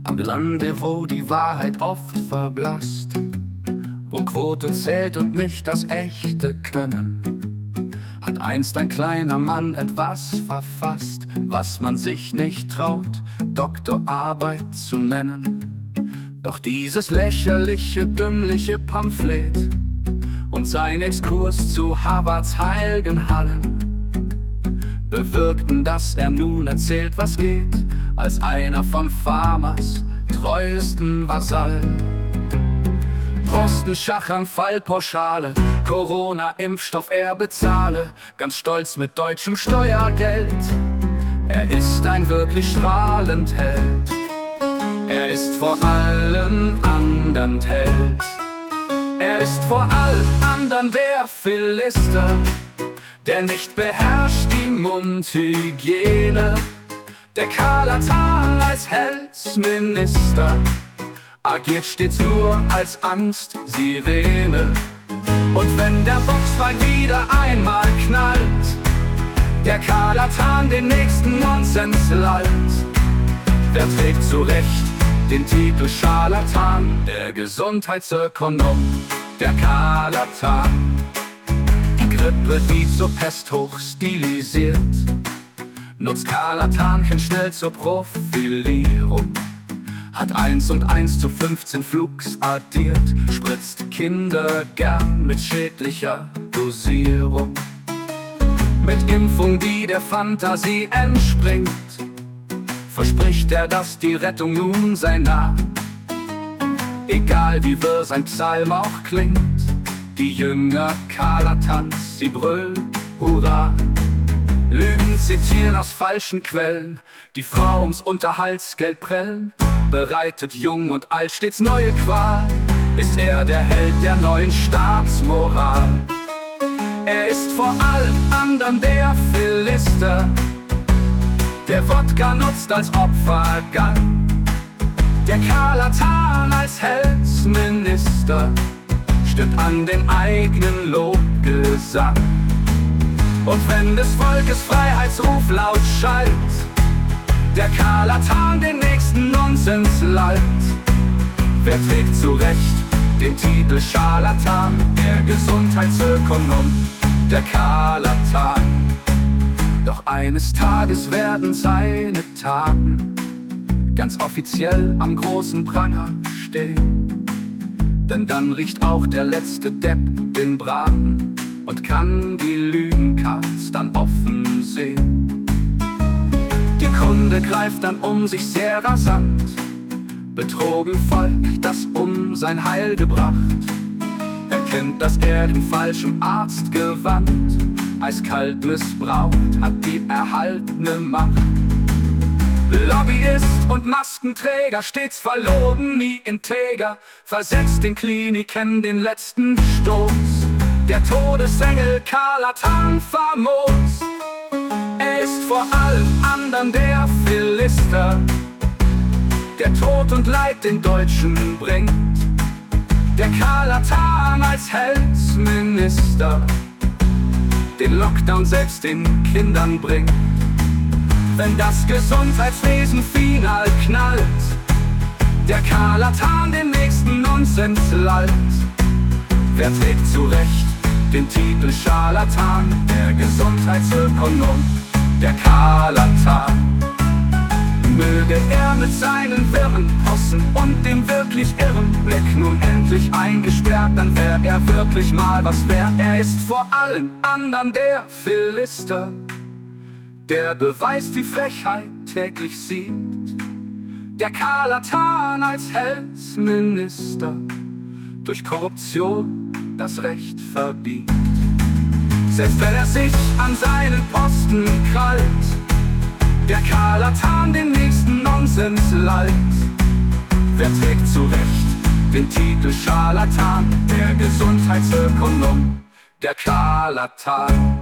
Am Lande, wo die Wahrheit oft verblasst, wo Quote zählt und nicht das echte Können, hat einst ein kleiner Mann etwas verfasst, was man sich nicht traut, Doktorarbeit zu nennen. Doch dieses lächerliche, dümmliche Pamphlet und sein Exkurs zu Harvards heiligen Hallen bewirkten, dass er nun erzählt, was geht, als einer von Farmers treuesten Vasallen. Posten, Schachern, Fallpauschale, Corona-Impfstoff er bezahle, ganz stolz mit deutschem Steuergeld. Er ist ein wirklich strahlend Held. Er ist vor allen anderen Held. Er ist vor allen anderen der Philister, der nicht beherrscht die Mundhygiene. Der Karlatan als Heldminister agiert stets nur als Angstsirene. Und wenn der Boxfight wieder einmal knallt, der Karlatan den nächsten Nonsens lallt. Wer trägt zu Recht den Titel Scharlatan? Der Gesundheitsökonom, der Karlatan. Die Grippe, die zur Pest hoch stilisiert, nutzt Karlatanchen schnell zur Profilierung. Hat 1 und 1 zu 15 Flugs addiert, spritzt Kinder gern mit schädlicher Dosierung. Mit Impfung, die der Fantasie entspringt, verspricht er, dass die Rettung nun sei nah. Egal wie wirr sein Psalm auch klingt, die Jünger Karlatans, sie brüllen Hurra. Lügen zitieren aus falschen Quellen, die Frau ums Unterhaltsgeld prellen, bereitet jung und alt stets neue Qual. Ist er der Held der neuen Staatsmoral? Er ist vor allen anderen der Philister, der Wodka nutzt als Opfergang. Der Karlatan als Heldminister stimmt an den eigenen Lobgesang. Und wenn des Volkes Freiheitsruf laut schallt, der Karlatan den nächsten Nonsens lallt. Wer trägt zu Recht den Titel Scharlatan? Der Gesundheitsökonom, der Karlatan. Doch eines Tages werden seine Taten ganz offiziell am großen Pranger stehen. Denn dann riecht auch der letzte Depp den Braten und kann die Lügenkarts dann offen sehen. Die Kunde greift dann um sich sehr rasant, betrogen Volk, das um sein Heil gebracht, erkennt, dass er den falschen Arzt gewandt, eiskalt missbraucht hat die erhaltene Macht. Lobbyist und Maskenträger, stets verlogen, nie integer, versetzt den Kliniken den letzten Stoß. Der Todesengel Karlatan famos. Er ist vor allen anderen der Philister, der Tod und Leid den Deutschen bringt. Der Karlatan als Heldminister den Lockdown selbst den Kindern bringt. Wenn das Gesundheitswesen final knallt, der Karlatan den nächsten Nonsens lallt. Wer trägt zu Recht den Titel Scharlatan? Der Gesundheitsökonom, der Karlatan. Möge er mit seinen wirren Possen und dem wirklich irren Blick nun endlich eingesperrt, dann wär er wirklich mal was wert. Er ist vor allen anderen der Philister, der Beweis die Frechheit täglich sieht. Der Karlatan als Heldminister durch Korruption das Recht verbietet. Selbst wenn er sich an seinen Posten krallt, der Karlatan den nächsten Nonsens lallt. Wer trägt zu Recht den Titel Scharlatan? Der Gesundheitsökonom, der Karlatan.